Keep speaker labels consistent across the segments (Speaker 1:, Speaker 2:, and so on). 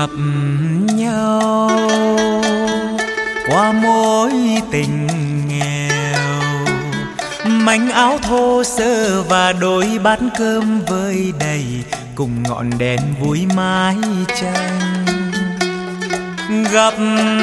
Speaker 1: gặp nhau qua mối tình nghèo, mảnh áo thô sơ và đôi bát cơm vơi đầy, cùng ngọn đèn vui mái tranh. Gặp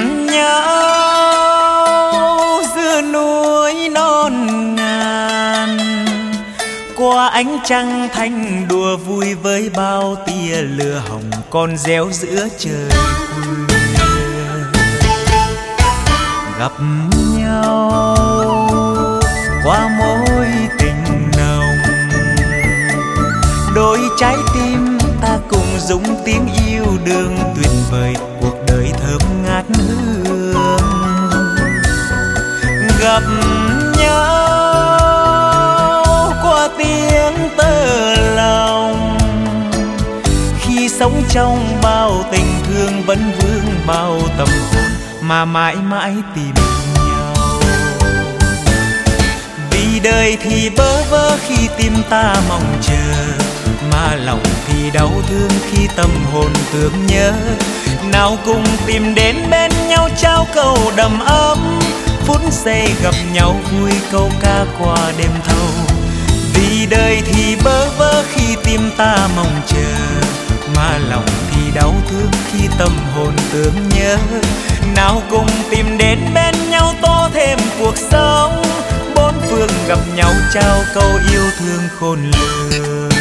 Speaker 1: nhau giữa núi non ngàn, qua ánh trăng thanh đùa vui với bao tia lửa hồng còn réo giữa trời khuya. Gặp nhau qua mối tình nồng, đôi trái tim ta cùng dũng tiếng yêu đương tuyệt vời, cuộc đời thơm ngát hương. Gặp nhau qua tiếng tơ lòng, khi sống trong bao tình thương vẫn vương bao tâm hồn mà mãi mãi tìm nhau. Vì đời thì bơ vơ khi tim ta mong chờ, mà lòng thì đau thương khi tâm hồn tưởng nhớ. Nào cùng tìm đến bên nhau trao câu đầm ấm, phút giây gặp nhau vui câu ca qua đêm thâu. Vì đời thì bơ vơ khi tim ta mong chờ, mà lòng thì đau thương khi tâm hồn tưởng nhớ. Nào cùng tìm đến bên nhau tô thêm cuộc sống, bốn phương gặp nhau trao câu yêu thương khôn lường.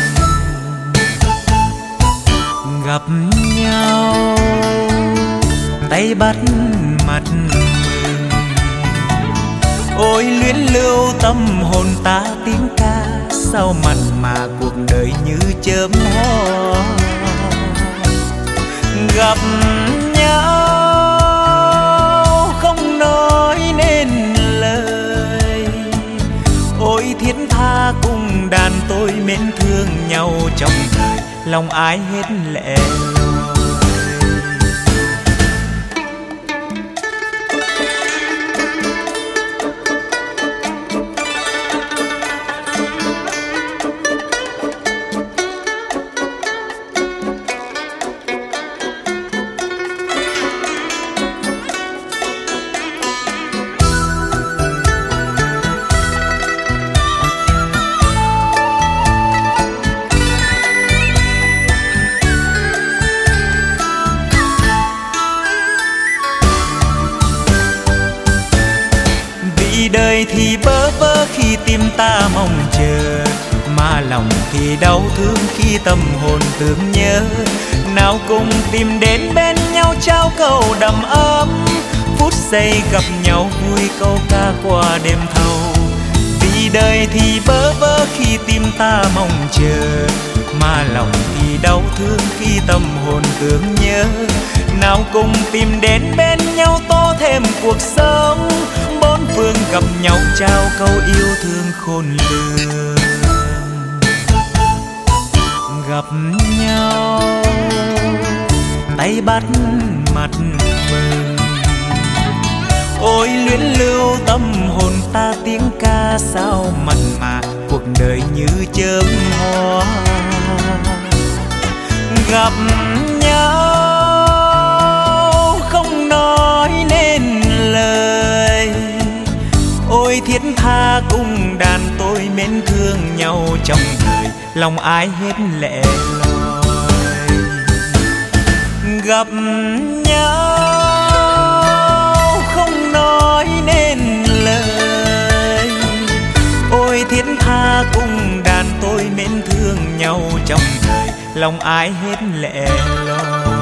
Speaker 1: Gặp nhau tay bắt mặt mừng, ôi luyến lưu tâm hồn ta tiếng ca sao mặn mà cuộc đời như chớm hoa. Gặp nhau không nói nên lời, ôi thiết tha cùng đàn tôi mến thương nhau trong đời, lòng ai hết lệ loi. Đời thì bơ vơ khi tim ta mong chờ, mà lòng thì đau thương khi tâm hồn tưởng nhớ. Nào cùng tìm đến bên nhau trao câu đầm ấm, phút giây gặp nhau vui câu ca qua đêm thâu. Vì đời thì bơ vơ khi tim ta mong chờ, mà lòng thì đau thương khi tâm hồn tưởng nhớ. Nào cùng tìm đến bên nhau tô thêm cuộc sống, bốn phương gặp nhau trao câu yêu thương khôn lường. Gặp nhau tay bắt mặt mừng, ôi luyến lưu tâm hồn ta tiếng ca sao mặn mà cuộc đời như chớm hoa. Gặp nhau không nói nên lời, ôi thiết tha cùng đàn tôi mến thương nhau trong đời, lòng ai hết lệ loi. Gặp nhau không nói nên lời, ôi thiết tha cùng đàn tôi mến thương nhau trong đời, lòng ai hết lệ loi.